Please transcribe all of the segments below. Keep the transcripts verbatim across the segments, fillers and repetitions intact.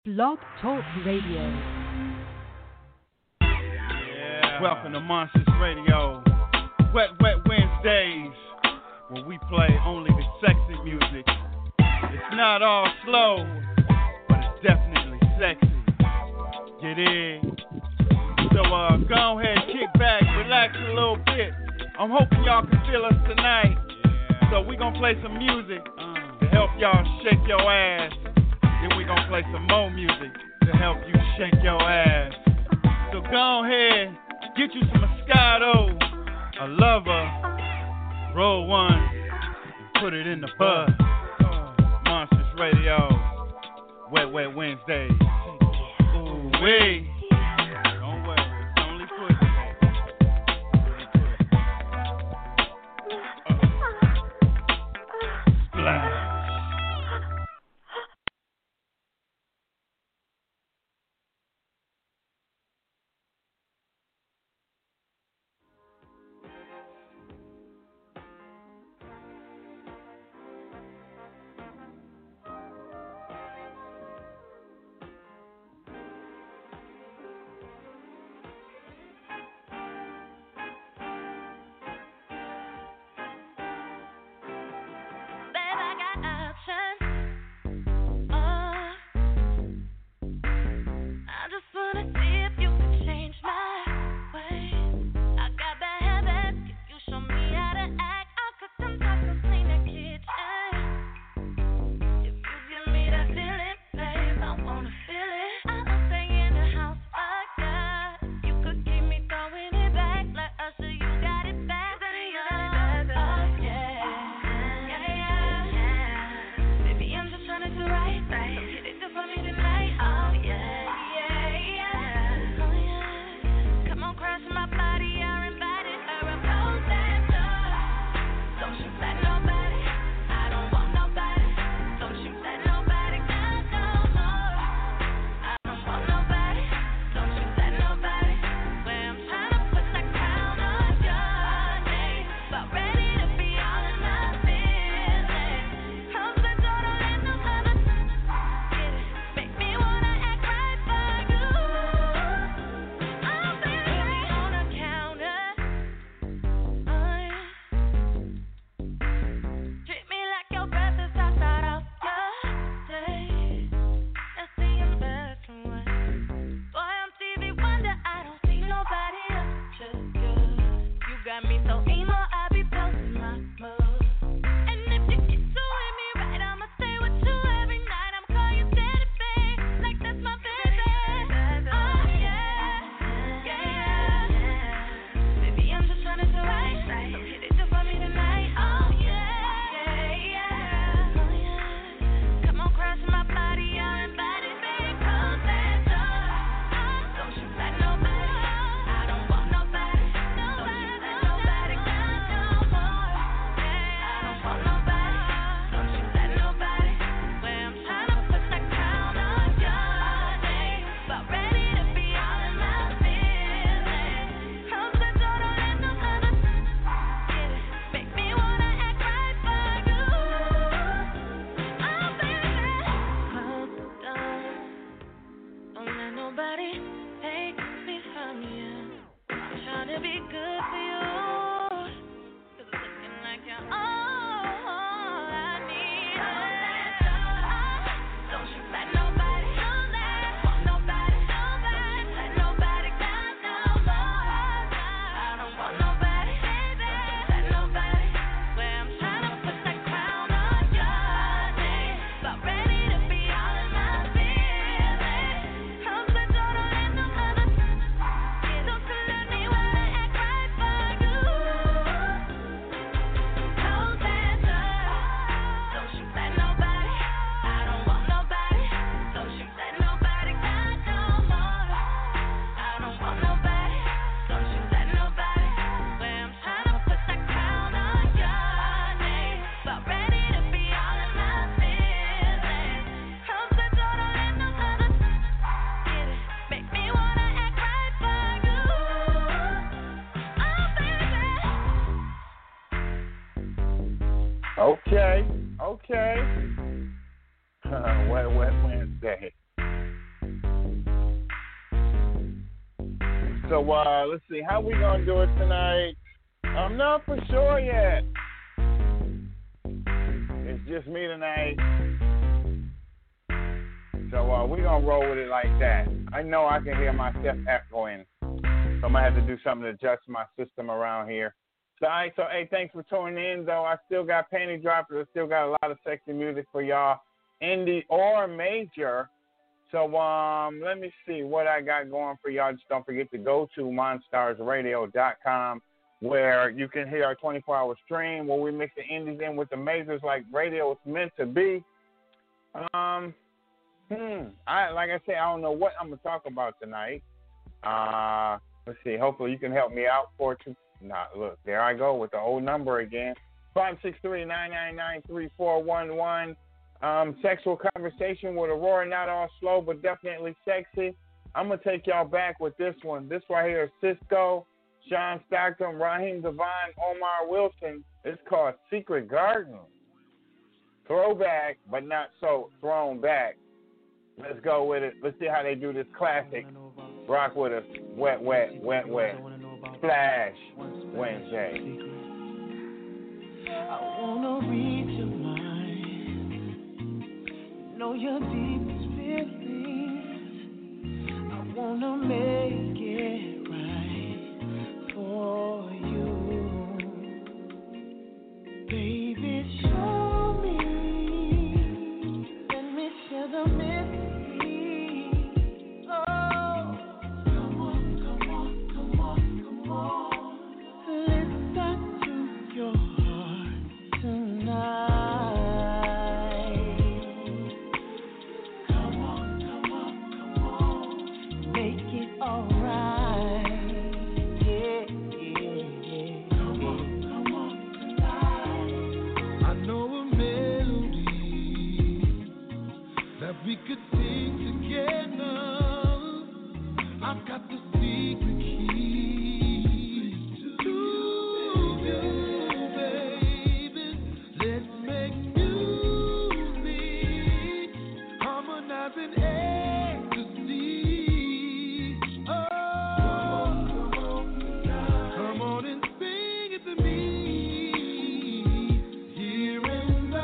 Blog Talk Radio. Yeah. Welcome to Monsters Radio. Wet, wet Wednesdays, where we play only the sexy music. It's not all slow, but it's definitely sexy. Get in. So uh, go ahead, kick back, relax a little bit. I'm hoping y'all can feel us tonight. Yeah. So we gonna play some music to help y'all shake your ass. Then we gonna play some more music to help you shake your ass. So go ahead, get you some Moscato, a lover, roll one, and put it in the bud. Monsters Radio, Wet Wet Wednesdays. Ooh wee. Don't worry, it's only pussy. Splash. Okay, okay. Uh, wet, wet Wednesday. So uh, let's see, how we gonna do it tonight? I'm not for sure yet. It's just me tonight. So uh, we're gonna roll with it like that. I know I can hear myself echoing, so I'm gonna have to do something to adjust my system around here. So, all right, so hey, thanks for tuning in. Though I still got panty droppers, I still got a lot of sexy music for y'all, indie or major. So um, let me see what I got going for y'all. Just don't forget to go to monstars radio dot com, where you can hear our twenty-four hour stream where we mix the indies in with the majors like radio is meant to be. Um, hmm, I like I said, I don't know what I'm gonna talk about tonight. Uh, let's see. Hopefully you can help me out. Four two. Nah, look, there I go with the old number again. Five six three nine nine nine three four one one. Um, sexual conversation with Aurora, not all slow, but definitely sexy. I'm going to take y'all back with this one. This right here is Cisco, Sean Stockton, Raheem Devine, Omar Wilson. It's called Secret Garden. Throwback, but not so thrown back. Let's go with it. Let's see how they do this classic. Rock with us. Wet, wet, wet, wet. Flash Wednesday. I want to read your mind. Know your deepest feelings. I wanna make it right for you, baby. Show me, let me share the mystery. Oh, come on, come on, come on, come on. Listen to your heart tonight. We could sing together. I've got the secret key to you, baby. Let's make music, harmonizing ecstasy. Oh, come on and sing it to me. Here in the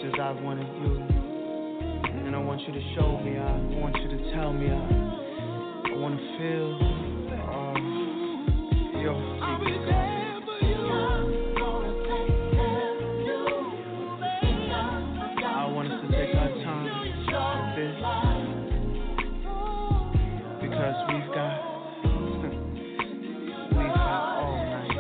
much as I wanted you. And I want you to show me, I want you to tell me, I, I want to feel uh, your secret, girl. I want us to take our time with this because we've got we've got all night.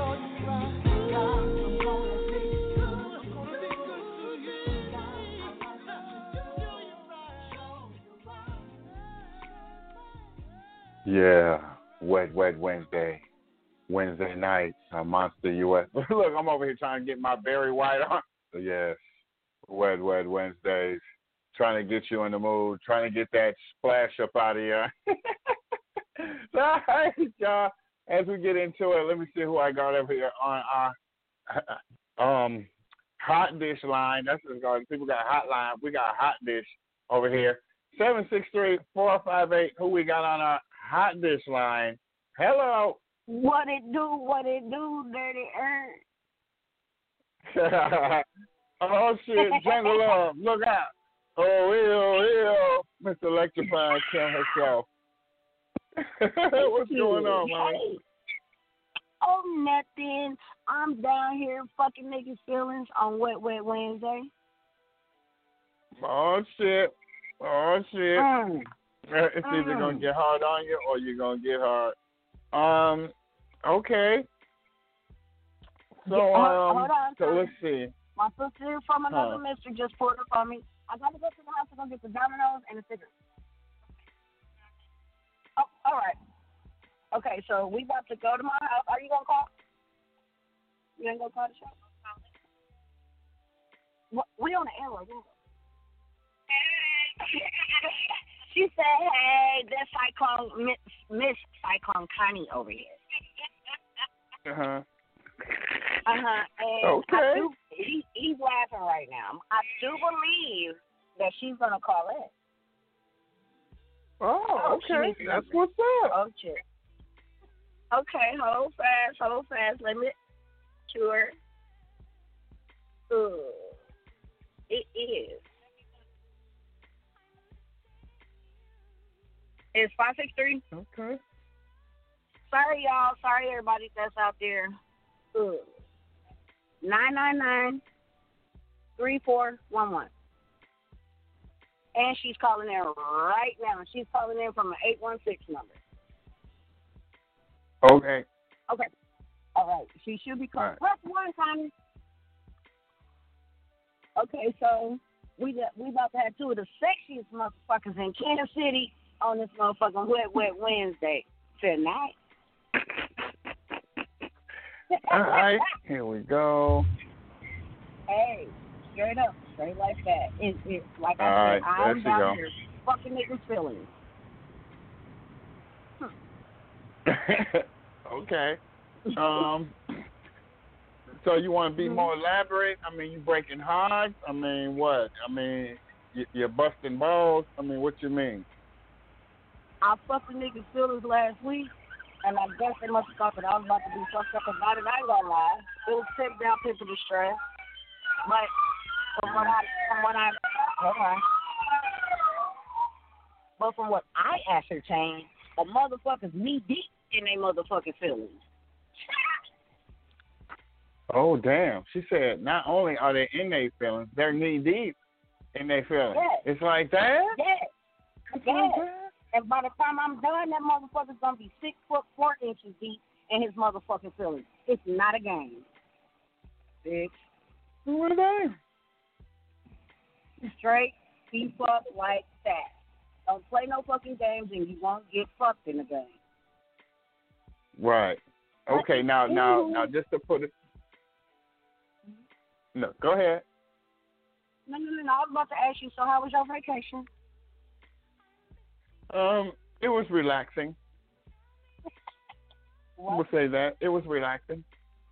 Yeah, Wet Wet Wednesday, Wednesday night, uh, Monster U S. Look, I'm over here trying to get my Barry White on. So yes, Wet Wet Wednesdays, trying to get you in the mood, trying to get that splash up out of you. All right, y'all. As we get into it, let me see who I got over here on our um hot dish line. That's what it's called. People got hotline. We got hot dish over here. seven six three, four five eight. Who we got on our hot dish line? Hello. What it do, what it do, dirty earn. Oh, shit, Jungle Love, look out. Oh, ew, ew. Mister Electrify Kim herself. What's going on, man? Hey. Oh, nothing. I'm down here fucking niggas' feelings on Wet Wet Wednesday. Oh, shit. Oh, shit. Mm. It's mm. either going to get hard on you or you're going to get hard. Um, okay. So, yeah, um, hold on, so son. let's see. My sister from another Huh. mister just pulled up on me. I got to go to the house to go get the dominoes and the cigarettes. Oh, all right. Okay, so we about to go to my house. Are you going to call? You ain't going to call the show? What, we on the air right now. She said, hey, this Cyclone, Miss, Miss Cyclone Connie over here. Uh-huh. Uh-huh. And Okay. I do, he, he's laughing right now. I do believe that she's going to call in. Oh, Oh, okay. she- That's what's up. Oh, shit. Okay, hold fast, hold fast. Let me cure. Ooh. It is. It's five six three. Okay. Sorry, y'all. Sorry, everybody that's out there. Ooh. nine nine nine, three four one one. And she's calling in right now. She's calling in from an eight one six number. Okay. Okay. All right. She should be calling. All right. Press one, Connie. Okay, so we got, we about to have two of the sexiest motherfuckers in Kansas City on this motherfucking Wet Wet Wednesday tonight. All right. Here we go. Hey, straight up, straight like that. It, it, like I All said, right, I'm there she down go. here fucking niggas feelings. Okay. Um. So you want to be more elaborate? I mean, you breaking hearts? I mean, what? I mean, you, you're busting balls? I mean, what you mean? I fucked the niggas feelings last week, and I guess they must have thought that I was about to be fucked up about it. I ain't gonna lie. It was tip down people distress. But from what I, from what I, hold on. But from what I ascertained, the motherfuckers knee deep in their motherfucking feelings. Oh, damn. She said not only are they in their feelings, they're knee deep in their feelings. Yes. It's like that? Yes. It's Yes. like that? And by the time I'm done, that motherfucker's gonna be six foot four inches deep in his motherfucking feelings. It's not a game. Bitch. Who are they? Straight be fucked like that. Don't play no fucking games and you won't get fucked in the game. Right. Okay, now, now, now, just to put it. No, go ahead. No, no, no, no. I was about to ask you, so how was your vacation? Um, it was relaxing. What? We'll say that. It was relaxing.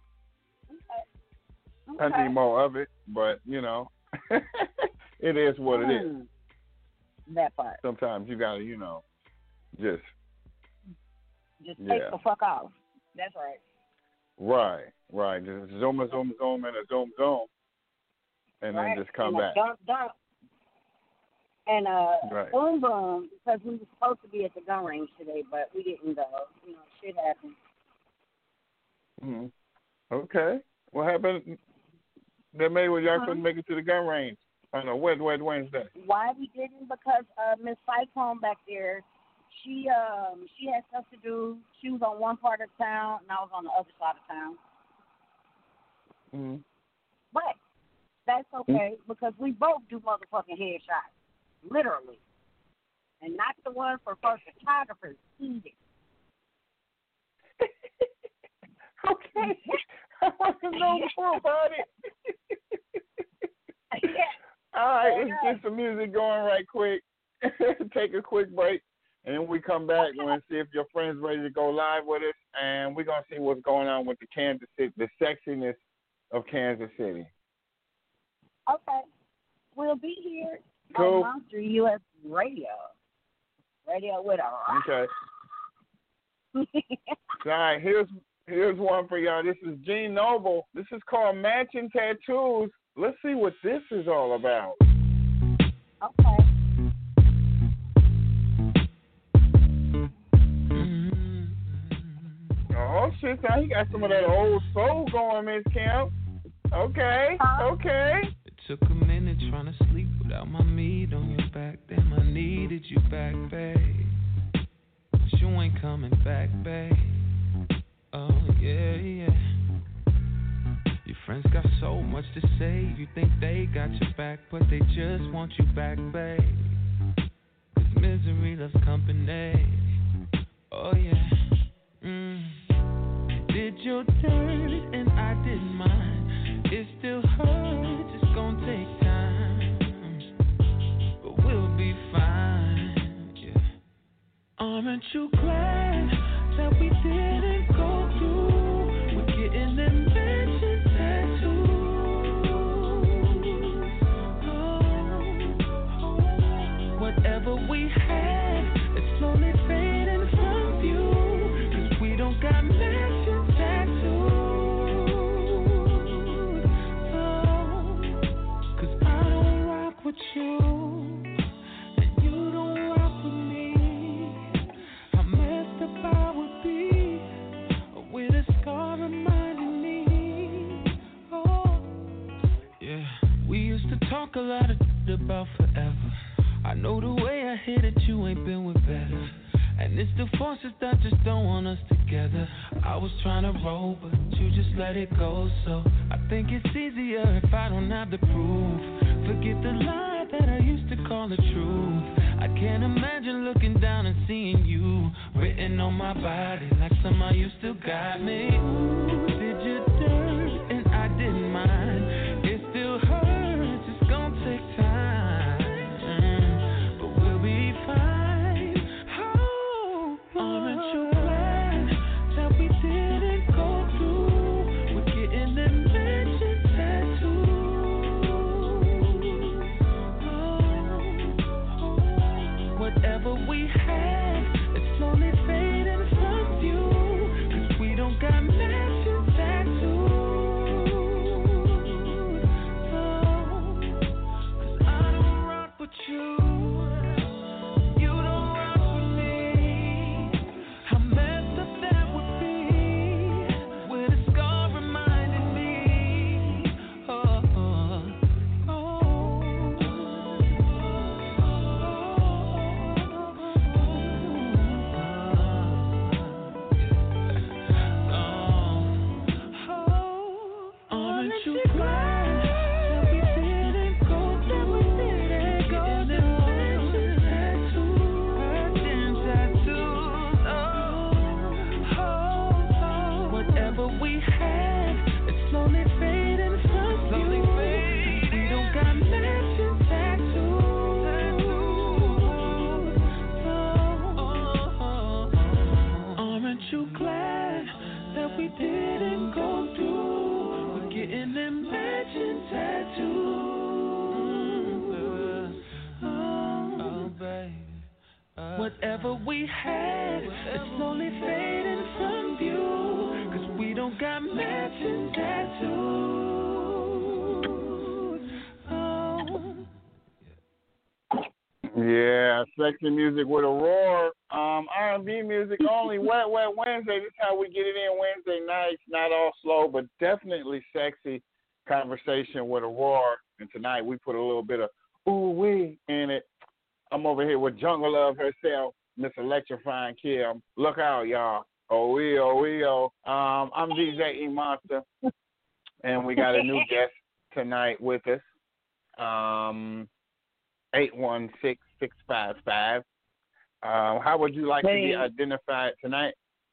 Okay. I Okay. need more of it, but, you know, it is what it is. Hmm. That part. Sometimes you got to, you know, just, Just take Yeah. the fuck off. That's right. right, right. Just zoom, a zoom, zoom, and a zoom, zoom. and right? then just come and back. Dump, dump. And uh, Right. boom, boom, because we were supposed to be at the gun range today, but we didn't go. You know, shit happened. Mm-hmm. Okay. What happened? That made what y'all Uh-huh. couldn't make it to the gun range on a wet, wet Wednesday. Why we didn't? Because uh, Miss Cyclone back there, she um she had stuff to do. She was on one part of town, and I was on the other side of town. Mm-hmm. But that's okay because we both do motherfucking headshots, literally, and not the one for first photographers either. Okay. I want to know more about it. All right, let's get some music going right quick. Take a quick break, and then we come back and we'll see if your friend's ready to go live with us, and we're going to see what's going on with the Kansas City, the sexiness of Kansas City. Okay. We'll be here Cool. on Monster U S Radio. Radio with a rock. Okay. All right, here's here's one for y'all. This is Gene Noble. This is called Matching Tattoos. Let's see what this is all about. Okay. Oh, shit, now he got some of that old soul going, Miss Kim. Okay, okay. It took a minute trying to sleep without my meat on your back. Damn, I needed you back, babe. But you ain't coming back, babe. Oh, yeah, yeah. Your friends got so much to say. You think they got your back, but they just want you back, babe. Cause misery loves company. Oh, yeah. Mm. Did your dirt and I did mine. It still hurts, it's gonna take time, but we'll be fine, yeah. Aren't you glad that we didn't go through with getting them mansion tattoos? Oh, oh. Whatever we had, it's slowly fading from view, cause we don't got mansion tattoos. With you, and you don't rock with me. How messed up I would be with a scar reminding me. Oh, yeah. We used to talk a lot of shit about forever. I know the way I hit it, you ain't been with better. And it's the forces that just don't want us together. I was trying to roll, but you just let it go. So I think it's easier if I don't have the proof. Forget the lie that I used to call the truth. I can't imagine looking down and seeing you written on my body like somehow you still got me. Did you dirt and I didn't mind. It still hurts, it's gonna take time, but we'll be fine. Oh, aren't you glad that we didn't go through with getting them mansion tattoos? Whatever we had, it's slowly fading from view, cause we don't got matching tattoos. Oh, cause I don't rock with you, you don't rock with me. How messed up that would be, with a scar reminding me. Oh, oh, oh. Aren't you glad that we didn't go through getting them mansion tattoos? Mansion tattoos, oh, oh, oh. Whatever we had, it's slowly fading from view. We don't got mansion tattoos. Oh, aren't you glad that we didn't go through with getting them matching tattoos? Oh, baby. Whatever we had, it's slowly fading from view, cause we don't got matching tattoos. Yeah, sexy music with a roar. Um, R and B music only. Wet Wet Wednesday. This is how we get it in Wednesday nights. Not all slow, but definitely sexy conversation with a roar. And tonight we put a little bit of ooh wee in it. I'm over here with Jungle Love herself, Miss Electrifying Kim. Look out, y'all. Oh we oh we oh. Um, I'm D J E Monster, and we got a new guest tonight with us. Um. eight one six, six five five. Uh, how would you like hey. to be identified tonight?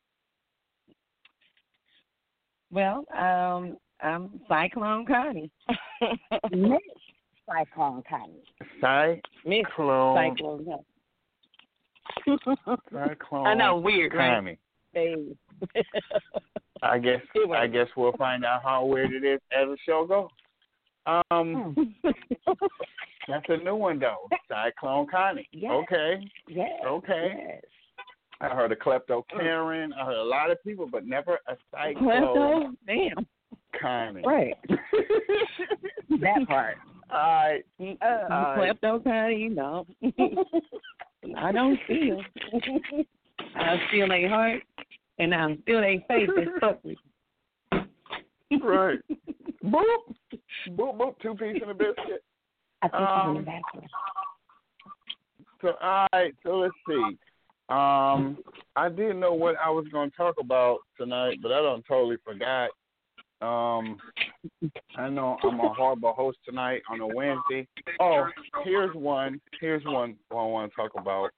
Well, um, I'm Cyclone Connie. Miss Cyclone Connie. Miss Cyclone. Cyclone Connie. Cyclone I know, weird, right? Connie. Hey. I guess I guess we'll find out how weird it is as the show goes. Um, that's a new one though. Cyclone Connie. Yes. Okay. Yes. Okay. Yes. I heard a klepto Karen. I heard a lot of people, but never a Cyclone Klepto? Damn. Connie. Right. That part. All right. Uh, All right. Klepto Connie, no. I don't steal. I steal their heart, and I steal their face and fuck with you. Right. Boop. Boop, boop. Two piece in a biscuit. I think Um, she's in the bathroom. So, all right. So, let's see. Um, I didn't know what I was going to talk about tonight, but I don't totally forgot. Um, I know I'm a horrible host tonight on a Wednesday. Oh, here's one. Here's one I want to talk about.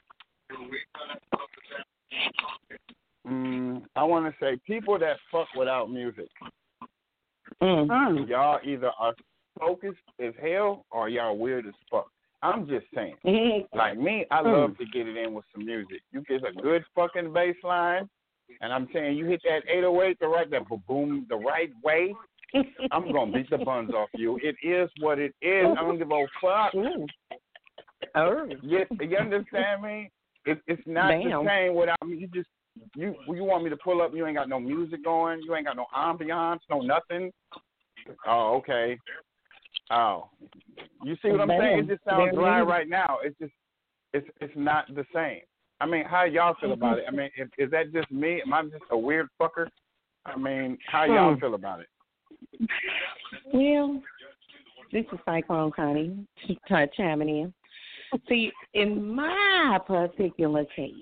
Mm, I want to say people that fuck without music. Mm. Y'all either are focused as hell or y'all weird as fuck. I'm just saying. Mm-hmm. Like me, I love to get it in with some music. You get a good fucking bass line, and I'm saying you hit that eight oh eight the right, that boom the right way, I'm going to beat the buns off you. It is what it is. I don't give a fuck. Oh. You, you understand me? It, it's not Damn. the same without me. You just, you you want me to pull up, you ain't got no music going, you ain't got no ambiance, no nothing. Oh, okay. Oh. You see what I'm Damn. saying? It just sounds There dry it is. right now. It's just, it's it's not the same. I mean, how y'all feel about it? I mean, is, is that just me? Am I just a weird fucker? I mean, how y'all Hmm. feel about it? Well, this is Cyclone Connie ch- ch- chiming in. See, in my particular case,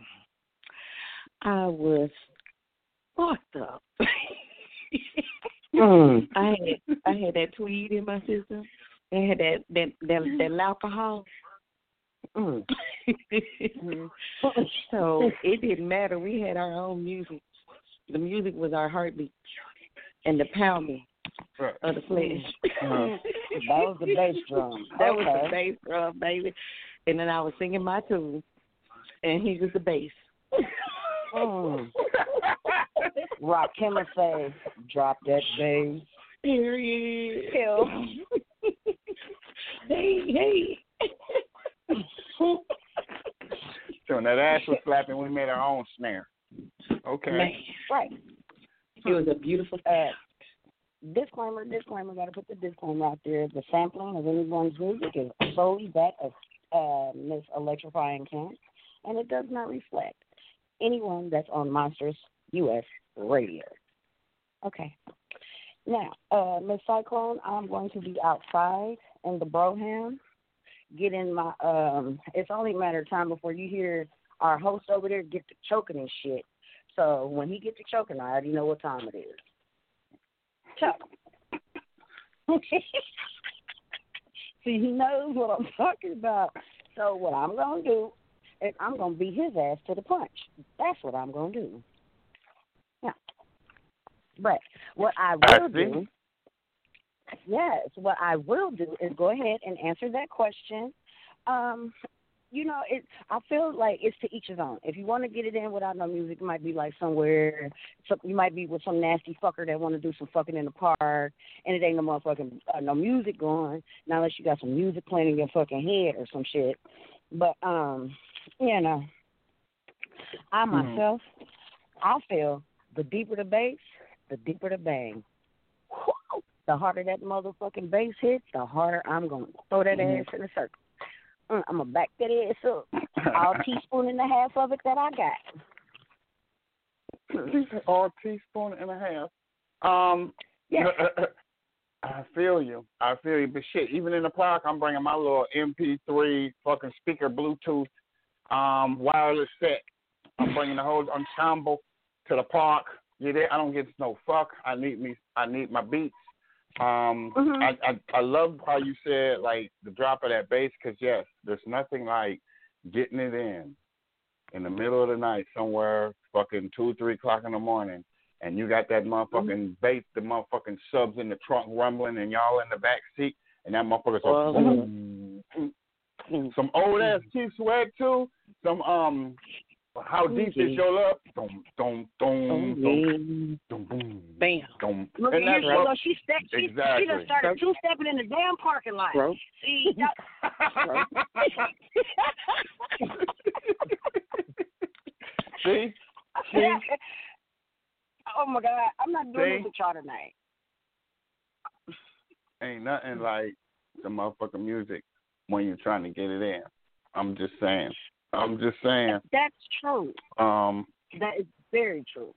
I was fucked up. Mm. I had I had that tweed in my system. I had that that that, that alcohol. Mm. So it didn't matter. We had our own music. The music was our heartbeat and the pounding Right. of the flesh. Uh-huh. That was the bass drum. That Okay. was the bass drum, baby. And then I was singing my tune, and he was the bass. Mm. Rock him and say, drop that bass. Period. Kill. hey, hey. So when that ass was slapping, we made our own snare. Okay. Man, Right. it was a beautiful Uh, disclaimer, disclaimer, got to put the disclaimer out there. The sampling of anyone's music is solely that of uh, Miss Electrifying Kent, and it does not reflect anyone that's on Monsters U S Radio. Okay. Now, uh, Miss Cyclone, I'm going to be outside in the Broham. Get in my, um, it's only a matter of time before you hear our host over there get to choking and shit. So when he gets to choking, I already know what time it is. Chuck. See, he knows what I'm talking about. So what I'm going to do is I'm going to beat his ass to the punch. That's what I'm going to do. Yeah. But what I will do, yes, what I will do is go ahead and answer that question. Um, you know, it. I feel like it's to each his own. If you want to get it in without no music, it might be like somewhere. So you might be with some nasty fucker that want to do some fucking in the park, and it ain't no motherfucking uh, no music going. Not unless you got some music playing in your fucking head or some shit. But um, you know, I myself, mm-hmm. I feel the deeper the bass, the deeper the bang. Whew! The harder that motherfucking bass hits, the harder I'm gonna throw that mm-hmm. ass in a circle. Mm, I'm going to back that ass up. All teaspoon and a half of it that I got. All teaspoon and a half. Um, yeah. I feel you. I feel you. But shit, even in the park, I'm bringing my little M P three fucking speaker, Bluetooth, um, wireless set. I'm bringing the whole ensemble to the park. You there? I don't get no fuck. I need me. I need my beats. Um, mm-hmm. I, I I love how you said like the drop of that bass, because yes, there's nothing like getting it in in the middle of the night somewhere, fucking two, three o'clock in the morning. And you got that motherfucking mm-hmm. bass, the motherfucking subs in the trunk rumbling, and y'all in the back seat, and that motherfucker's well, like, boom. Mm-hmm. Some old ass Keith Sweat too. Some um, how deep mm-hmm. is your love? Dum dum dum dum dum boom. Bam. Dum. Look, and here that's she right. goes. She stepped. She, exactly. she done started two stepping in the damn parking lot. Bro. See. See. See. Oh my God, I'm not doing See? this with y'all tonight. Ain't nothing like the motherfucking music when you're trying to get it in. I'm just saying. I'm just saying. That's true. Um, that is very true.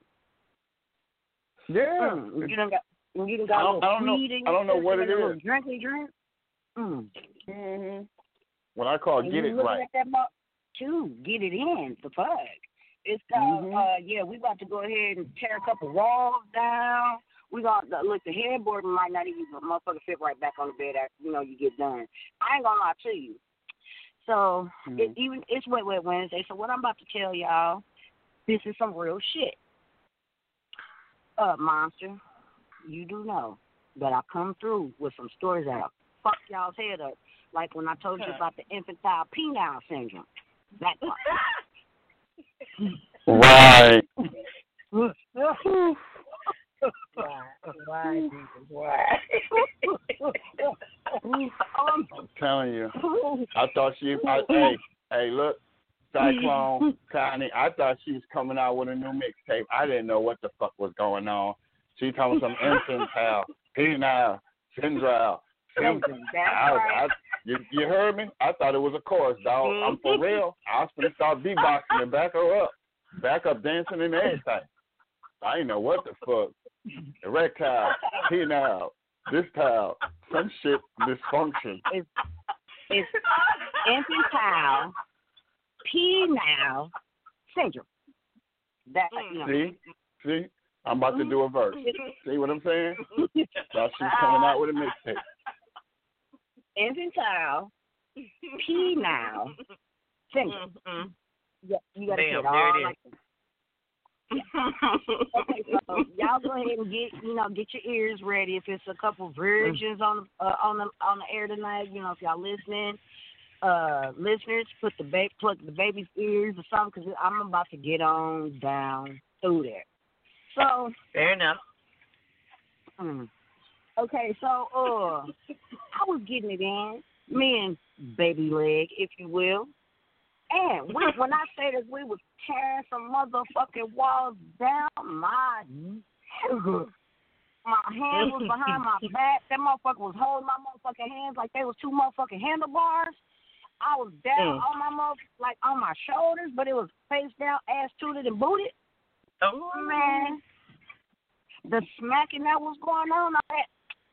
Yeah. Mm, you done got, you done got I don't, a little I don't know. weed in I don't know what it is. Drinky drink. Mm. Mm-hmm. What I call and get it right. At that mo- too, get it in. The fuck. It's called, mm-hmm. uh, yeah, we about to go ahead and tear a couple walls down. We got, look, the headboard might not even, motherfucker, fit right back on the bed after, you know, you get done. I ain't gonna lie to you. So, mm-hmm. it, even it's Wet Wet Wednesday, so what I'm about to tell y'all, this is some real shit. Uh, Monster, you do know that I come through with some stories that'll fuck y'all's head up, like when I told you about the infantile penile syndrome. That Right. Why? Why, Jesus? Why? I'm telling you. I thought she, I, hey, hey, look, Cyclone, Connie, I thought she was coming out with a new mixtape. I didn't know what the fuck was going on. She talking some infantile, penile, syndrome. Syndrome. That's I, right. I, you, you heard me? I thought it was a chorus, dog. I'm for real. I was going to start beatboxing and back her up. Back up dancing and everything. I didn't know what the fuck. Erectile, penile, this tile, some shit dysfunction. It's, it's infantile, penile syndrome. That, you know. See? See? I'm about to do a verse. See what I'm saying? Thought she was coming out with a mixtape. Infantile, penile syndrome. Mm-hmm. Yeah, you gotta Damn, get all there it like that. Okay, so y'all go ahead and get you know get your ears ready. If it's a couple virgins on uh, on the on the air tonight, you know if y'all listening, uh, listeners, put the ba- plug the baby's ears or something because I'm about to get on down through there. So fair enough. Mm, okay, so uh, I was getting it in, me and baby leg, if you will. And we, when I say that we was tearing some motherfucking walls down, my my hand was behind my back. That motherfucker was holding my motherfucking hands like they was two motherfucking handlebars. I was down mm. on my mother, like on my shoulders, but it was face down, ass tooted and booted. Oh man, the smacking that was going on. All that.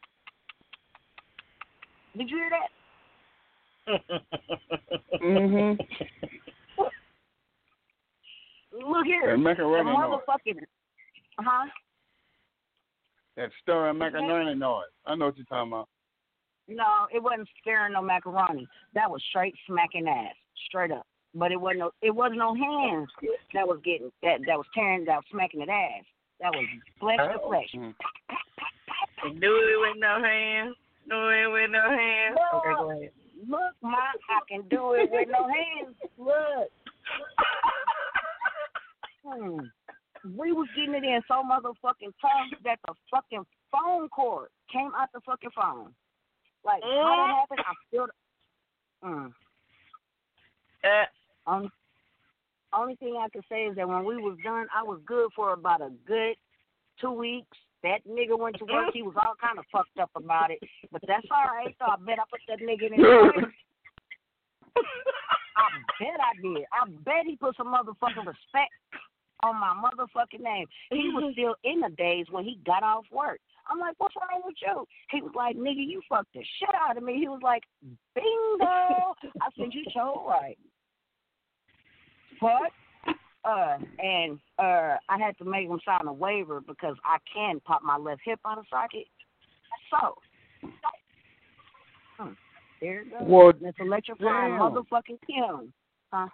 Did you hear that? mhm. Look here, that macaroni the motherfucking, noise. huh? That stirring macaroni noise. I know what you're talking about. No, it wasn't stirring no macaroni. That was straight smacking ass, straight up. But it wasn't no, it wasn't no hands that was getting that that was tearing, that was smacking that ass. That was flesh to flesh. Mm-hmm. Do it with no hands. Do it with no hands. Look, okay, go ahead. Look, ma, I can do it with no hands. Look. hmm. We was getting it in so motherfucking tough that the fucking phone cord came out the fucking phone. Like, mm. how that happened, I still... Mm. Uh. Um, only thing I can say is that when we was done, I was good for about a good two weeks. That nigga went to work. He was all kind of fucked up about it. But that's all right. So I bet I put that nigga in his place. I bet I did. I bet he put some motherfucking respect on my motherfucking name. He was still in the days when he got off work. I'm like, what's wrong with you? He was like, nigga, you fucked the shit out of me. He was like, bingo. I said, you so right. But, uh, and uh, I had to make him sign a waiver because I can pop my left hip out of socket. So, hmm, there it goes. Well, it's electrifying damn. motherfucking Kim. Huh?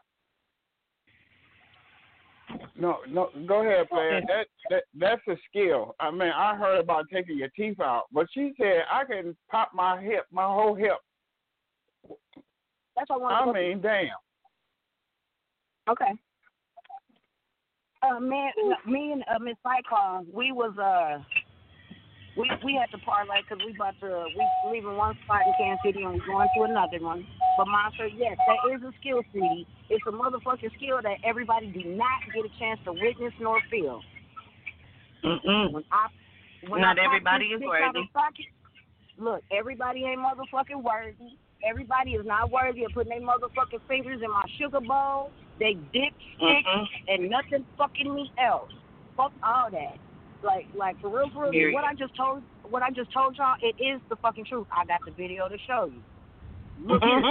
No, no, go ahead, player. That that that's a skill. I mean, I heard about taking your teeth out, but she said I can pop my hip, my whole hip. That's what I I want to mean, damn. Okay. Uh, man, me and uh, Miss Cyclone, we was uh, we we had to parlay because we about to we leaving one spot in Kansas City and we going to another one. But mom said, yes, that is a skill, sweetie. It's a motherfucking skill that everybody do not get a chance to witness nor feel. Mm-mm. When I, when Not I everybody this is bitch out worthy. of socket, look, everybody ain't motherfucking worthy. Everybody is not worthy of putting their motherfucking fingers in my sugar bowl, they dipstick, Mm-mm. and nothing fucking me else. Fuck all that. Like, like for real, for real. Period. What I just told, what I just told y'all, it is the fucking truth. I got the video to show you. Look here.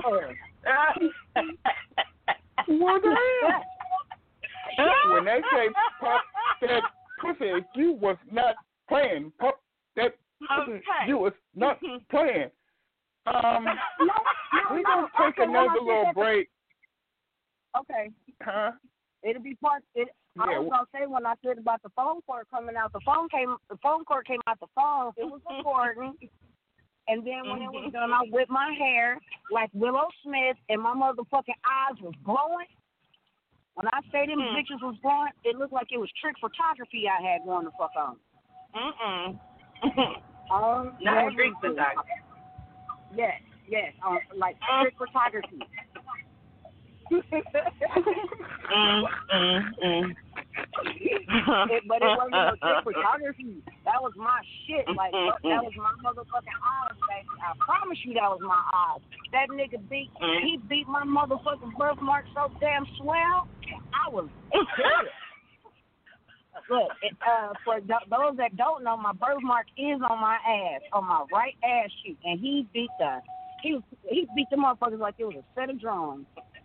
What the hell? When they say pop that pussy, you was not playing. Pop that pussy, Okay. you was not playing. Um, No, no, we're no. gonna take Okay, hold another on, little sit there. break, Okay. huh? It'll be part. It, I Yeah, was gonna say when I said about the phone cord coming out, the phone came, the phone cord came out the phone. It was recording, and then when it was done, I whipped my hair like Willow Smith, and my motherfucking eyes was glowing. When I say them Hmm. bitches was glowing, it looked like it was trick photography I had going the fuck on. Mm-mm. Um, Not trick photography. Yes, yes, um, like Uh. trick photography. mm, mm, mm. it, but it wasn't no trick photography. That was my shit. Like, that was my motherfucking eyes, baby. I promise you that was my eyes. That nigga beat, he beat my motherfucking birthmark so damn swell, I was pissed. Look, it, uh, for th- those that don't know, my birthmark is on my ass, on my right ass cheek, and he beat the, he was, he beat the motherfuckers like it was a set of drums.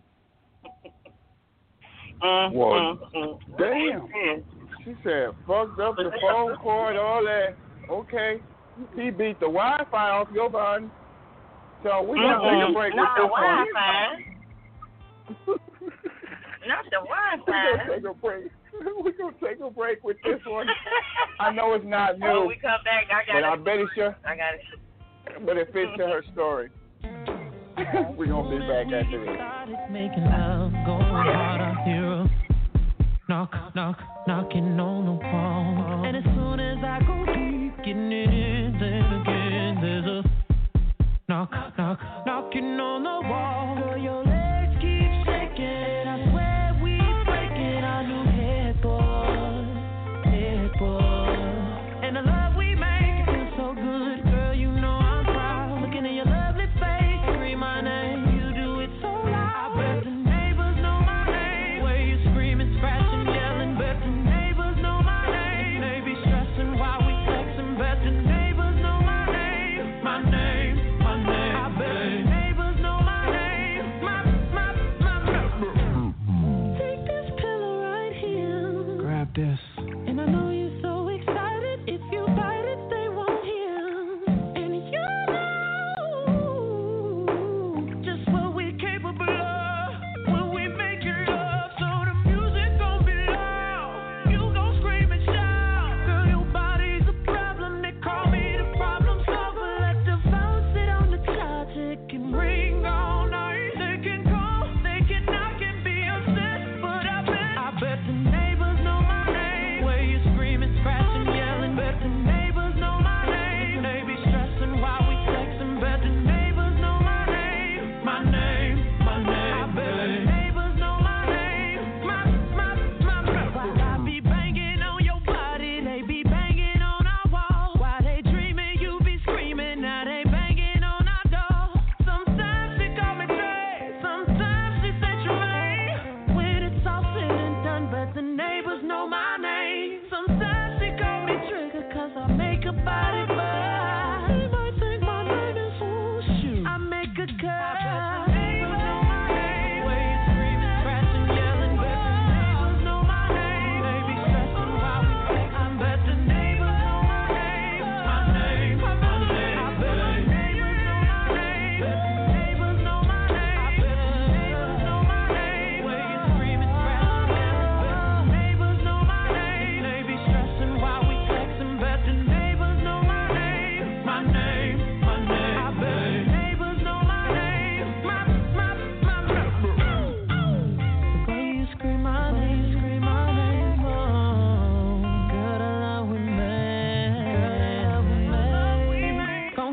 Mm, Well, mm, mm. damn. She said, fucked up the phone cord, all that. Okay. He beat the Wi-Fi off your button. So we're going to Mm-mm. take a break. Not the with this one. Wi-Fi. Not the We're Wi-Fi. going to take a break. We're going to take a break with this one. I know it's not When new, we come back, I got but I it. bet it's your, I got it. but it fits to her story. We're going to be back after this. Started making love, going hard, I hear a knock, knock, knocking on the wall. And as soon as I go deep, getting it in, then again, there's a knock, knock, knocking on the wall. Girl, your legs keep shaking, I swear we breaking our new headboard, headboard. And the love we make feels so good, girl, you know I'm proud. Looking at your lovely face, scream my name, you do it so loud. I bet the neighbors know my name, where you screaming, scratching, yelling. Bet the neighbors know my name, they be stressing while we texting. Bet the neighbors know my name, my name, my name. I bet the neighbors know my name, my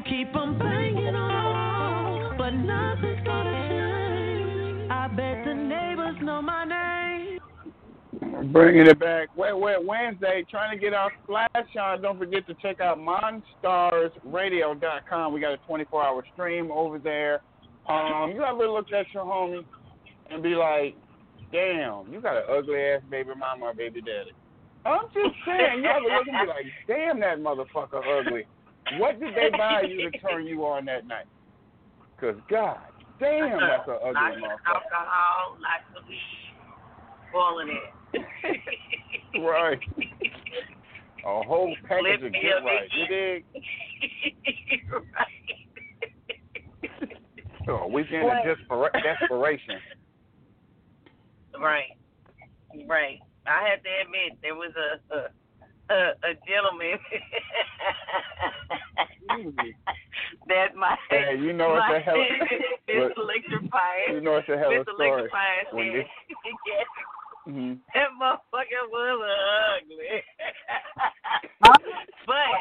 gon' keep 'em banging on, but nothing's gonna change. I bet the neighbors know my name. Bringing it back. Wet, Wet Wednesday. Trying to get our splash on. Don't forget to check out monstars radio dot com. We got a twenty-four hour stream over there. Um, you ever look at your homie and be like, damn, you got an ugly ass baby mama or baby daddy? I'm just saying, you ever look and be like, damn, that motherfucker ugly. What did they buy you to turn you on that night? Because, God damn, that's an ugly lots motherfucker. of alcohol, lots of weed, boiling it. Right. A whole package of get right. You dig? Right. So a weekend of despera- desperation. Right. Right. I have to admit, there was a a, a, a gentleman that my hey, you know my, it's a hell of Mister Electrifying. You know it's a hell of a story. Mister Electrifying said, yes, mm-hmm. that motherfucker was ugly. But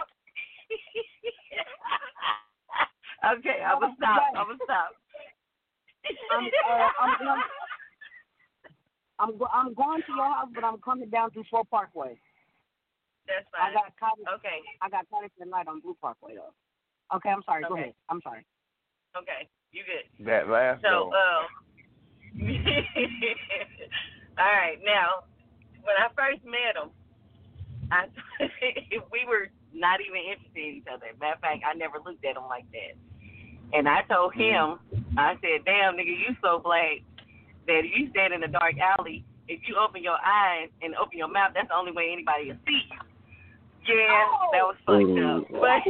okay, I'm gonna stop. I'm gonna stop. I'm, uh, I'm, I'm, I'm, go- I'm going to your house, but I'm coming down through Shore Parkway. That's I fine. got caught. Okay. I got caught tonight on Blue Parkway though. Okay, I'm sorry. Go Okay. ahead. I'm sorry. Okay, you good. That last So, goal. um, all right. Now, when I first met him, I we were not even interested in each other. Matter of fact, I never looked at him like that. And I told him, I said, "Damn, nigga, you so black that if you stand in a dark alley, if you open your eyes and open your mouth, that's the only way anybody will see you." Yeah, that was fucked up. But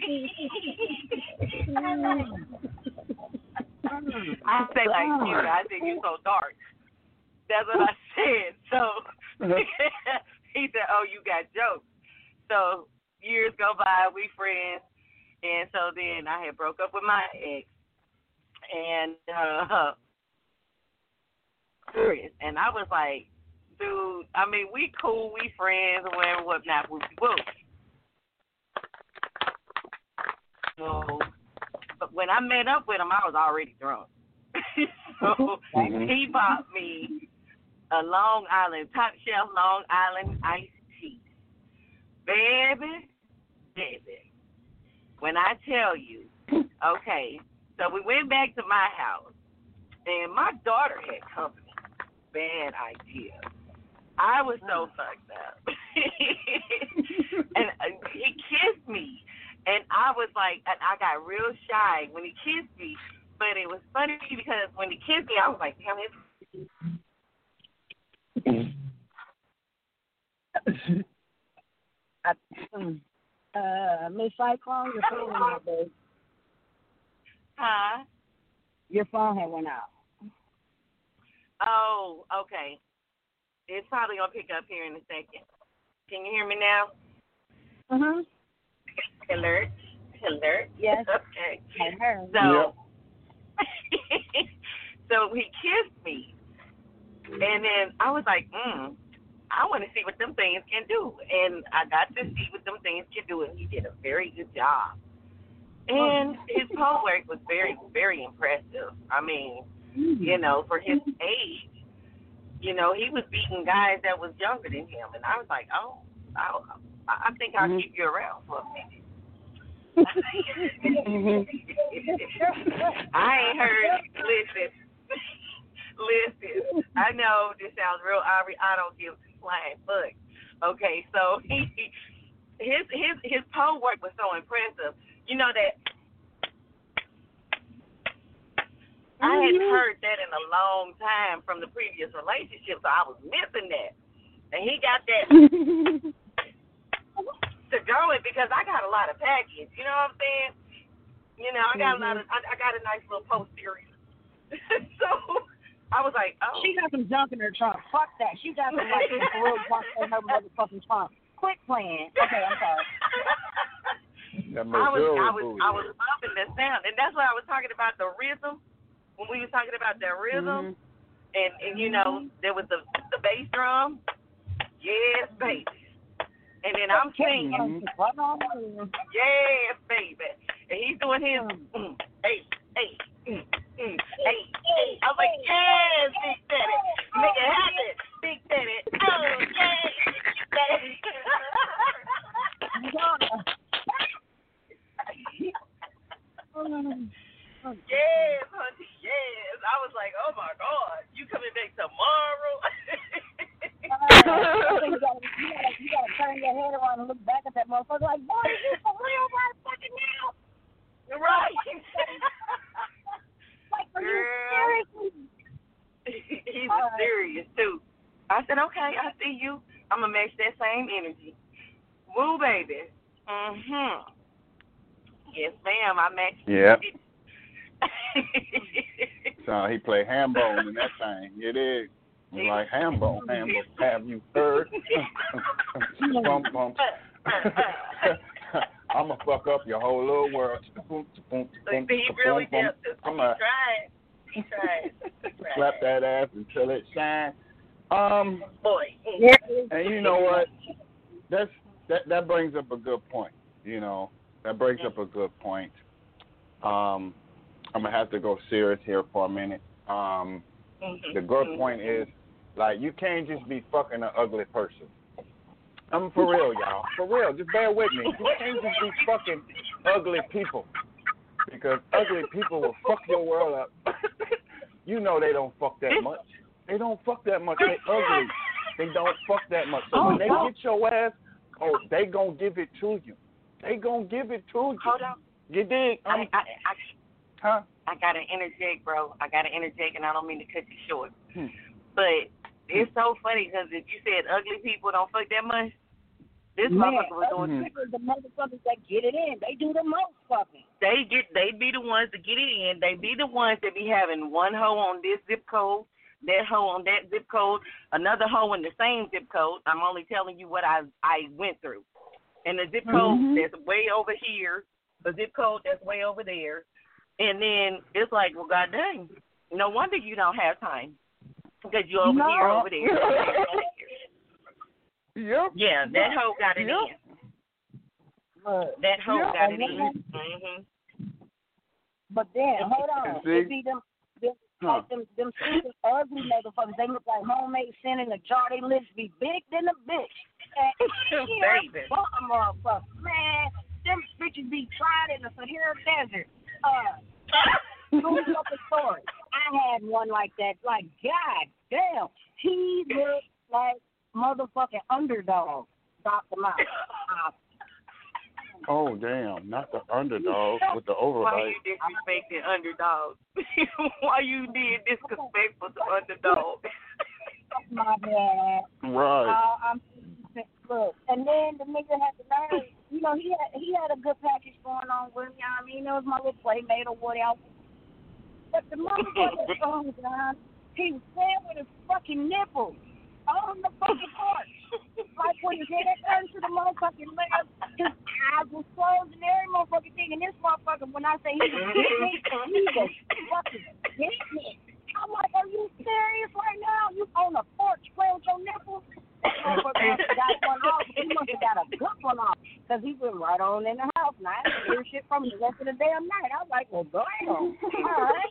I say like you, I said you so dark. That's what I said. So he said, "Oh, you got jokes." So years go by, we friends, and so then I had broke up with my ex, and uh, and I was like, dude, I mean, we cool, we friends, or whatever, whatnot, whoop whoop. So, but when I met up with him, I was already drunk. So he bought me a Long Island, top shelf Long Island iced tea. Baby, baby, when I tell you, okay, so we went back to my house, and my daughter had company. Bad idea. I was so fucked up. And uh, he kissed me, and I was like, and I got real shy when he kissed me, but it was funny because when he kissed me, I was like, damn, it's... I, uh, Miss Cyclone, your phone went out, babe. Huh? Your phone had went out. Oh, okay. It's probably going to pick up here in a second. Can you hear me now? Mm-hmm. Alert. Alert. Yes. Okay. I heard. So, yep. So he kissed me. And then I was like, mm, I want to see what them things can do. And I got to see what them things can do, and he did a very good job. And his pole work was very, very impressive. I mean, you know, for his age, you know, he was beating guys that was younger than him. And I was like, oh, I, I think I'll mm-hmm. keep you around for a minute. I ain't heard, listen, listen, I know this sounds real Aubrey, I don't give two flying fucks. Okay, so he, his, his, his pole work was so impressive. You know that I hadn't heard that in a long time from the previous relationship, so I was missing that. And he got that to go it because I got a lot of package. You know what I'm saying? You know, I got mm-hmm. a lot of, I, I got a nice little posterior. So I was like, oh. She got some junk in her trunk. Fuck that. She got some like some real junk in her motherfucking trunk. Quit playing. Okay, I'm sorry. I was, I was, I was loving the sound, and that's what I was talking about, the rhythm. When we were talking about the rhythm, mm-hmm. and, and you know, there was the the bass drum. Yes, baby. And then I'm singing. Mm-hmm. Yes, baby. and he's doing his mm, hey, hey, mm, mm, hey, hey. I was like, yes, Big Teddy. Make it happen, Big Teddy. Oh, yes, Big Teddy. Yes, honey, yes. I was like, oh my God, you coming back tomorrow? uh, you, gotta, you, gotta, you gotta turn your head around and look back at that motherfucker like, boy, is you for real right fucking now? Right. Like, are you seriously? He was uh, serious too. I said, okay, I see you. I'm gonna match that same energy. Woo, baby. Mhm. Yes, ma'am. I matched. Yeah. So he played Hambone in that thing. It is. It's like Hambone. Hambone. Have you heard? Bump, bump. I'm going to fuck up your whole little world. He really did. Come on. He tried. He tried. Slap that ass until it shines. Um, Boy. And you know what? That's that. That brings up a good point. You know, that brings up a good point. Um, I'm gonna have to go serious here for a minute. Um, mm-hmm. The good point is, like, you can't just be fucking an ugly person. I'm for real, y'all. For real, just bear with me. You can't just be fucking ugly people, because ugly people will fuck your world up. You know they don't fuck that much. They don't fuck that much. They ugly. They don't fuck that much. So when they get your ass, oh, they gonna give it to you. They gonna give it to you. Hold on. You dig? I, I, I, huh? I gotta interject, bro. I gotta interject, and I don't mean to cut you short. Hmm. But it's so funny because if you said ugly people don't fuck that much, this Man, motherfucker was doing. People, the motherfuckers that get it in, they do the most fucking. They get, they be the ones that get it in. They be the ones that be having one hoe on this zip code, that hoe on that zip code, another hoe in the same zip code. I'm only telling you what I I went through. And the zip code mm-hmm. that's way over here, the zip code that's way over there. And then it's like, well, God dang, no wonder you don't have time because you're over no. here, over there. Yep. Yeah, that hoe got it yep. in. That hoe yep. got it in. Mm-hmm. But then, hold on. It be them, them, huh. like them, them stupid, ugly motherfuckers. They look like homemade sin in a jar. They lips be big than a bitch. And Baby. Fuck a motherfucker. Man, them bitches be tried in the Sahara Desert. Uh, Moving up the story. I had one like that. Like, God damn. He looked like motherfucking Underdog. Doctor Mouth. Uh, oh, damn. Not the Underdog with the overbite. Why you disrespecting Underdog? Why you did disrespectful to Underdog? My bad. Right. Uh, I'm look, and then the nigga had the nerve. You know, he had he had a good package going on with him. You know what I mean? It was my little playmate or whatever. But the motherfucker, oh God, he was playing with his fucking nipples on the fucking porch. Like when his head turned to the motherfucking left, his eyes was closed and every motherfucking thing. And this motherfucker, when I say he was getting me, he was fucking getting me. I'm like, are you serious right now? You on the porch playing with your nipples? Motherfucker got one off. He must have got a good one off because he went right on in the house. And I didn't hear shit from him the rest of the damn night. I was like, well, damn. All right.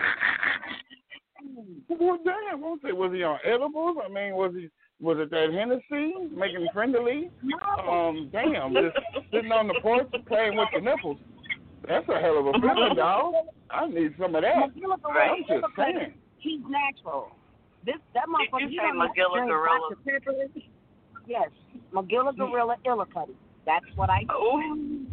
Well, damn. What's it? Was he on edibles? I mean, was he? Was it that Hennessy making friendly? No. Um, damn, just sitting on the porch playing with the nipples. That's a hell of a feeling, dog. I need some of that. Right. I'm just saying. He's natural. This that motherfucker. Did you say Magilla Gorilla? Yes, Magilla Gorilla Illicuddy. That's what I. Oh.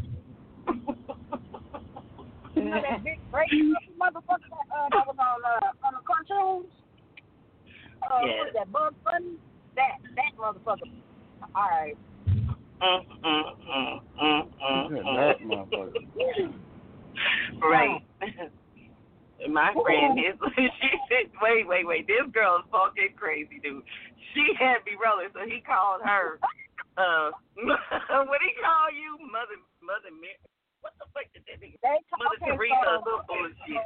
You know that big great motherfucker that, uh, that was on uh, on the cartoons. Uh, yes. What was that Bugs Bunny? That that motherfucker. All right. Mm, mm, mm, mm, mm, that motherfucker. Right. My friend is, she said, wait, wait, wait, this girl is fucking crazy, dude. She had me rolling, so he called her, uh, what he call you? Mother, Mother Mary. What the fuck did that mean? Mother okay, Teresa so, or some bullshit.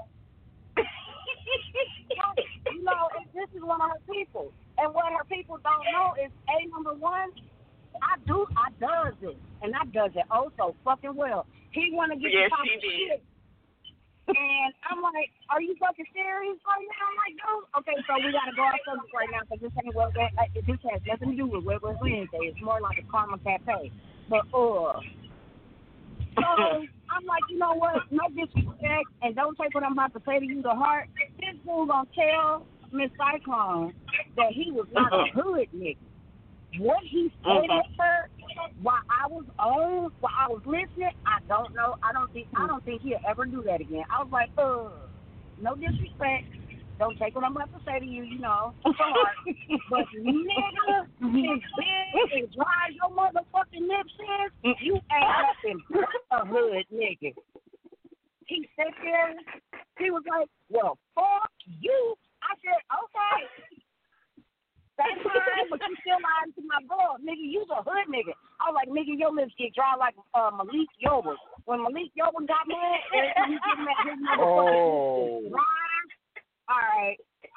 You know, this is one of her people. And what her people don't know is, A, number one, I do, I does it. And I does it oh so fucking well. He want to get Yes, the top she of did. shit. And I'm like, are you fucking serious right now? I'm like, dude, okay, so we got to go off subject right now because this ain't what that, uh, this has nothing to do with Wet Wet Wednesday. It's more like a Karma Cafe. But, uh, so I'm like, you know what? No disrespect, and don't take what I'm about to say to you to heart. This fool gonna tell Miss Cyclone that he was not a hood nigga. What he said Uh-huh. at her while I was on, while I was listening, I don't know. I don't think I don't think he'll ever do that again. I was like, uh, no disrespect. Don't take what I'm about to say to you, you know, to heart. But nigga, as big and dry as your motherfucking lips is, you ain't nothing but a hood nigga. He sat there, he was like, well, fuck you. I said, okay. That's fine, but you still lying to my girl. Nigga, you's a hood nigga. I was like, nigga, your lips get dry like uh, Malik Yoba. When Malik Yoba got mad, every time he get mad, his motherfucking Oh. lips get dry. All right.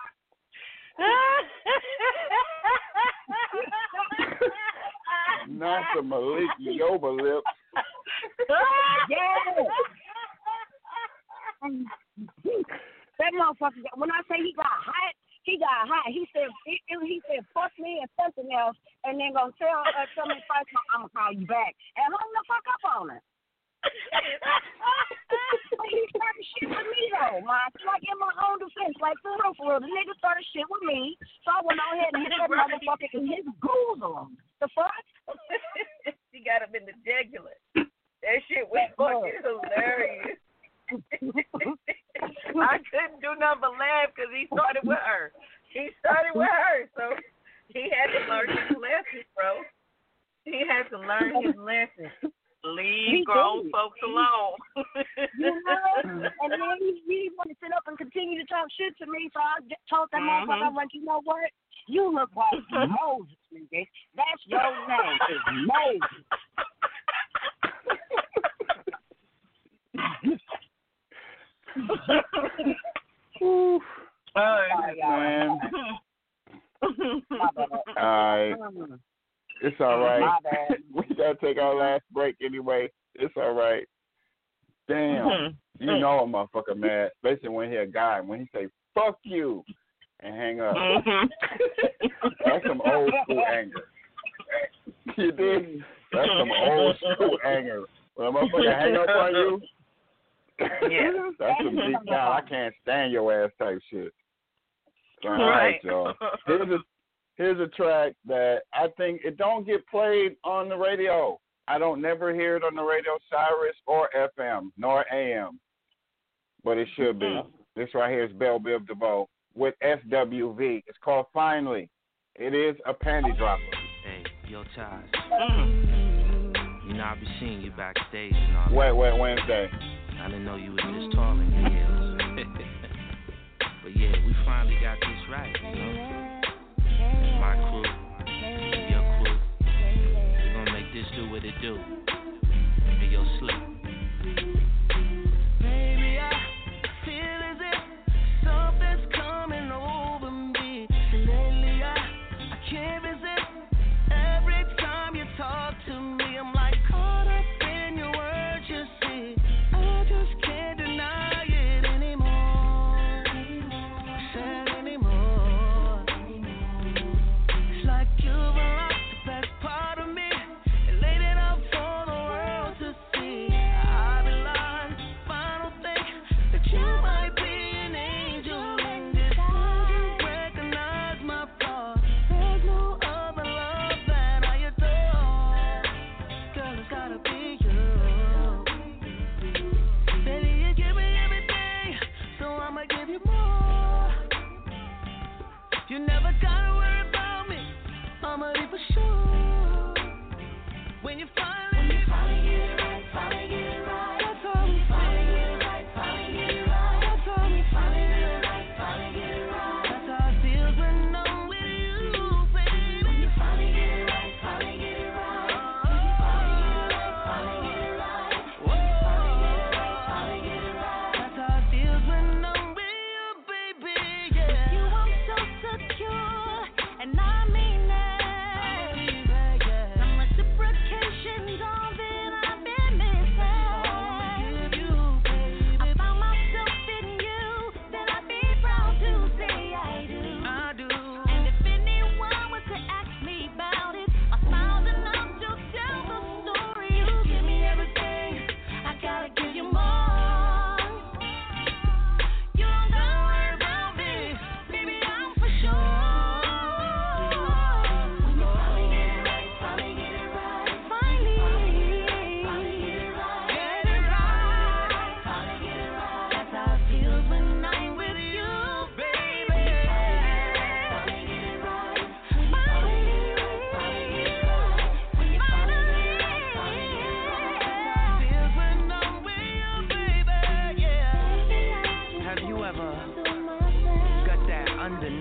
Not the Malik Yoba lips. Yeah. That motherfucker, when I say he got hot, he got hot. He said, he, he said, fuck me and something else, and then gonna tell, uh, tell me first, I'm gonna call you back. And hung the fuck up on her. He started shit with me though, man. Like in my own defense, like for real, for real. The nigga started shit with me, so I went on ahead and hit that motherfucker in his goozle. The fuck? She got him in the jugular. That shit was fucking hilarious. I couldn't do nothing but laugh because he started with her. He started with her, so he had to learn his lesson, bro. He had to learn his lesson. Leave He grown did. folks alone. You know? And then he, he wanted to sit up and continue to talk shit to me, so I just told that Mhm. motherfucker, I was like, you know what? You look like Moses, nigga. That's your name, is Moses. Oof. Oh, Man. My bad. All right. Mm, It's all right. My bad. We gotta take our last break anyway. It's all right. Damn. Mhm. You know a motherfucker mad, especially when he a guy. When he say "fuck you" and hang up. Mhm. That's some old school anger. You dig? That's some old school anger. When a motherfucker hang up on you, Yeah. that's some deep down. I can't stand your ass type shit. All right, Right. y'all. Here's a here's a track that I think it don't get played on the radio. I don't never hear it on the radio, Cyrus or F M nor A M, but it should be. This right here is Belle Biv DeVoe with S W V. It's called Finally. It is a panty dropper. Hey, yo, Chaz. Mm. You know, I be seeing you backstage and all that. Wet Wet Wednesday. I didn't know you was this tall in heels. But yeah, we finally got this right, you know? My crew, your crew. We're gonna make this do what it do. Hey, yo, Slick. Baby, I feel as if something's coming over me. Lately, I, I can't resist. Every time you talk to me, I'm like caught up in your words, you see. I just can't deny it anymore. Said anymore. It's like you've unlocked the best part of me and laid it out for the world to see. I've been lost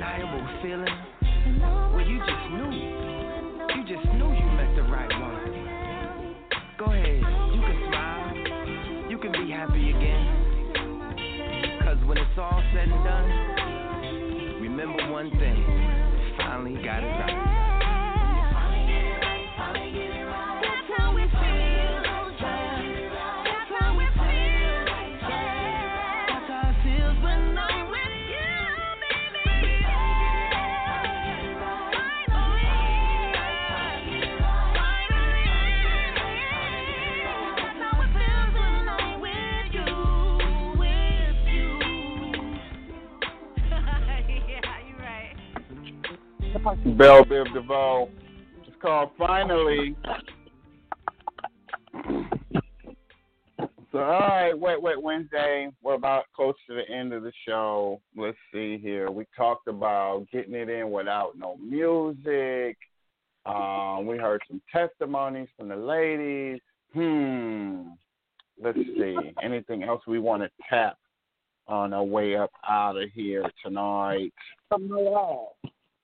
undeniable feeling where you just knew, you just knew you met the right one. Go ahead, you can smile, you can be happy again. Cause when it's all said and done, remember one thing, you finally got it right. Belle Biv DeVoe. It's called Finally. So, all right, Wet Wet Wednesday. We're about close to the end of the show. Let's see here. We talked about getting it in without no music. Um, we heard some testimonies from the ladies. Hmm. Let's see. Anything else we want to tap on our way up out of here tonight? From the wall.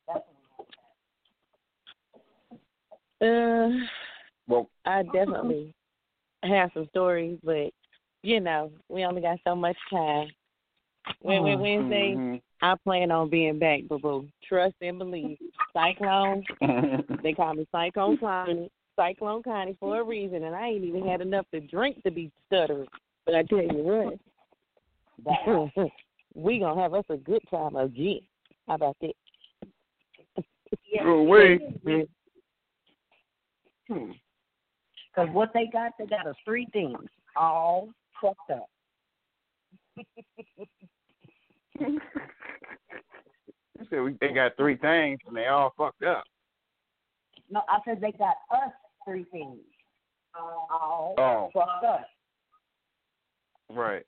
Uh, well, I definitely have some stories, but you know, we only got so much time. Wait, wait, Wednesday, mm-hmm. I plan on being back, boo boo. Trust and believe. Cyclone, they call me Cyclone Connie, Cyclone Connie for a reason, and I ain't even had enough to drink to be stuttering. But I tell you what, we gonna have us a good time again. How about that? Yeah. Oh, wait. Hmm. Because what they got, they got us three things all fucked up. You said we, they got three things and they all fucked up. No, I said they got us three things all Oh. fucked up. Right.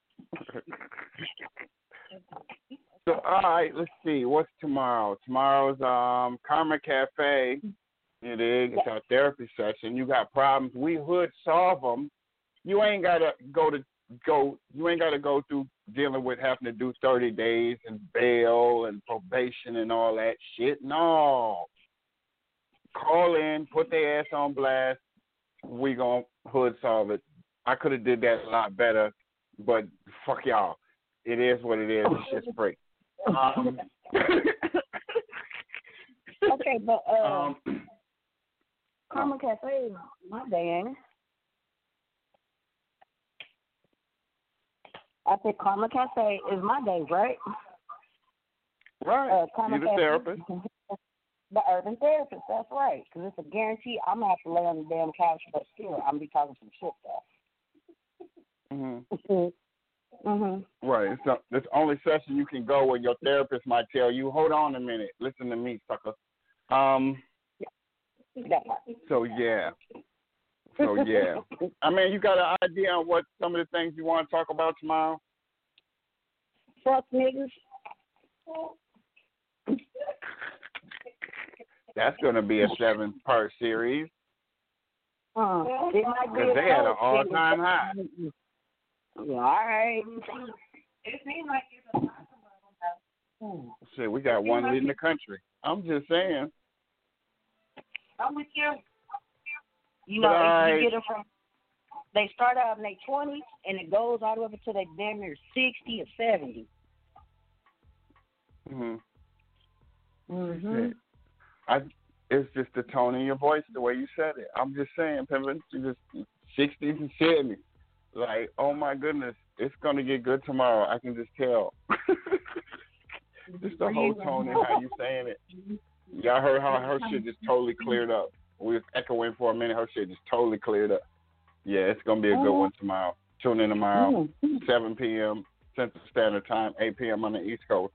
So, all right, let's see. What's tomorrow? Tomorrow's um Karma Cafe. It is. It's our therapy session. You got problems. We would solve them. You ain't gotta go to go. You ain't gotta go through dealing with having to do thirty days and bail and probation and all that shit. No. Call in, put their ass on blast. We gonna hood solve it. I could have did that a lot better, but fuck y'all. It is what it is. It's just free. Um, okay, but uh. um, Karma Cafe is my day, ain't it? I said Karma Cafe is my day, right? Right. Uh, Karma You're the Cafe, therapist. The urban therapist, that's right. Because it's a guarantee I'm going to have to lay on the damn couch, but still, I'm going to be talking some shit, though. Mm-hmm. mm-hmm. Right. So this only session you can go where your therapist might tell you, hold on a minute, listen to me, sucker. Um... So yeah, so yeah. I mean, you got an idea on what some of the things you want to talk about tomorrow? Fuck niggas. That's going to be a seven-part series. Uh, it might be because they had an all-time high. Yeah, all right. It seems like it's a possible. Shit, we got one leading the country. I'm just saying. I'm with you. You know, I, if you get them from, they start out in their twenties and it goes all the way up until they damn near sixty or seventy. Mhm. Mhm. I. It's just the tone in your voice, the way you said it. I'm just saying, Pimpin', you just sixties and seventies. Like, oh my goodness, it's gonna get good tomorrow. I can just tell. Just the whole tone and how you saying it. Y'all heard how her shit just totally cleared up. We was echoing for a minute. Her shit just totally cleared up. Yeah, it's going to be a good one tomorrow. Tune in tomorrow, seven p.m. Central Standard Time, eight p.m. on the East Coast.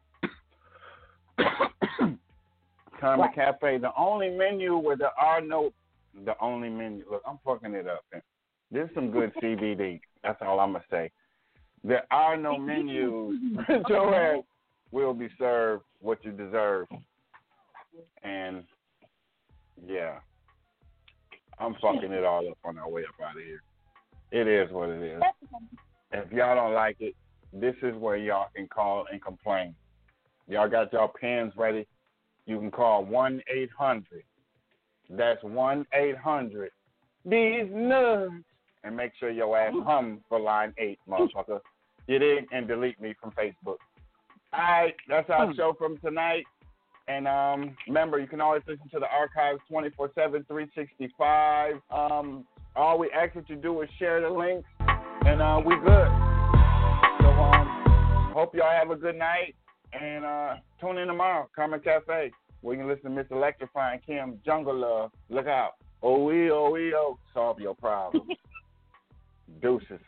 Karma right. Cafe, the only menu where there are no, the only menu. Look, I'm fucking it up. Man. There's some good C B D. That's all I'm going to say. There are no menus. Your ass will be served what you deserve. And, yeah, I'm fucking it all up on our way up out of here. It is what it is. If y'all don't like it, this is where y'all can call and complain. Y'all got y'all pens ready? You can call one eight hundred. That's one eight hundred. These nuts. And make sure your ass hum for line eight, motherfucker. Get in and delete me from Facebook. All right, that's our show from tonight. And um, remember, you can always listen to the archives twenty-four seven, three sixty-five. Um, all we ask that you do is share the links, and uh, we good. So um, hope y'all have a good night, and uh, tune in tomorrow, Carmen Cafe, where you can listen to Miss Electrifying Kim, Jungle Love. Look out. O-E, O-E, O. Solve your problems. Deuces.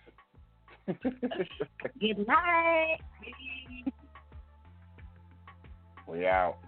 Good night. We out.